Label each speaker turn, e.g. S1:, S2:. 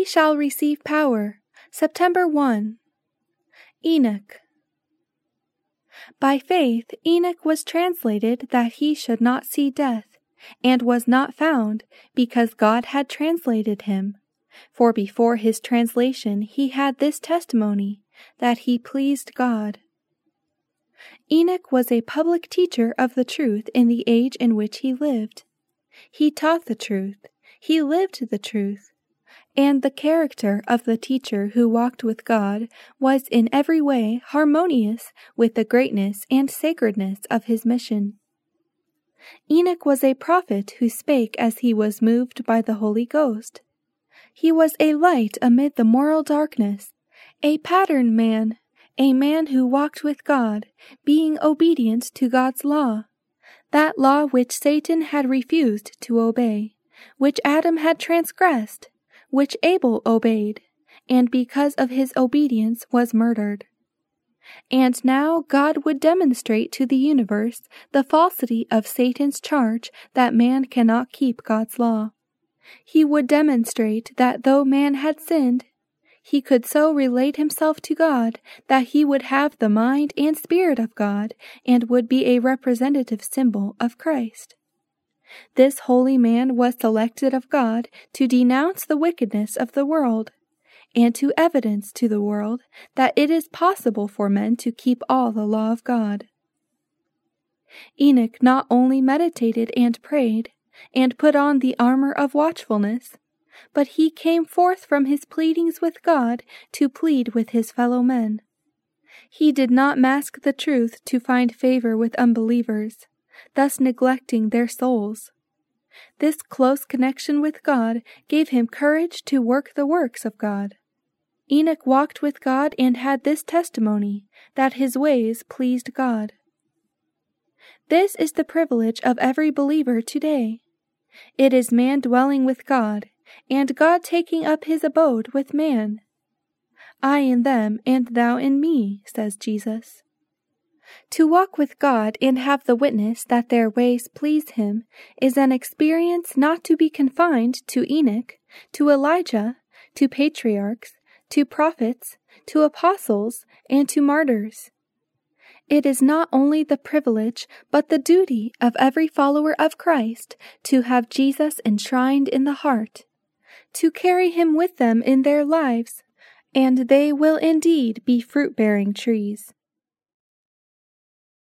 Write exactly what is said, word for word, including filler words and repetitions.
S1: shall receive power. September first. Enoch. By faith Enoch was translated that he should not see death, and was not found, because God had translated him. For before his translation he had this testimony, that he pleased God. Enoch was a public teacher of the truth in the age in which he lived. He taught the truth, he lived the truth, and the character of the teacher who walked with God was in every way harmonious with the greatness and sacredness of his mission. Enoch was a prophet who spake as he was moved by the Holy Ghost. He was a light amid the moral darkness, a pattern man, a man who walked with God, being obedient to God's law, that law which Satan had refused to obey, which Adam had transgressed, which Abel obeyed, and because of his obedience was murdered. And now God would demonstrate to the universe the falsity of Satan's charge that man cannot keep God's law. He would demonstrate that though man had sinned, he could so relate himself to God that he would have the mind and spirit of God and would be a representative symbol of Christ. This holy man was selected of God to denounce the wickedness of the world, and to evidence to the world that it is possible for men to keep all the law of God. Enoch not only meditated and prayed, and put on the armor of watchfulness, but he came forth from his pleadings with God to plead with his fellow men. He did not mask the truth to find favor with unbelievers, thus neglecting their souls. This close connection with God gave him courage to work the works of God. Enoch walked with God and had this testimony, that his ways pleased God. This is the privilege of every believer today. It is man dwelling with God, and God taking up his abode with man. I in them, and thou in me, says Jesus. To walk with God and have the witness that their ways please him is an experience not to be confined to Enoch, to Elijah, to patriarchs, to prophets, to apostles, and to martyrs. It is not only the privilege, but the duty of every follower of Christ to have Jesus enshrined in the heart, to carry him with them in their lives, and they will indeed be fruit-bearing trees.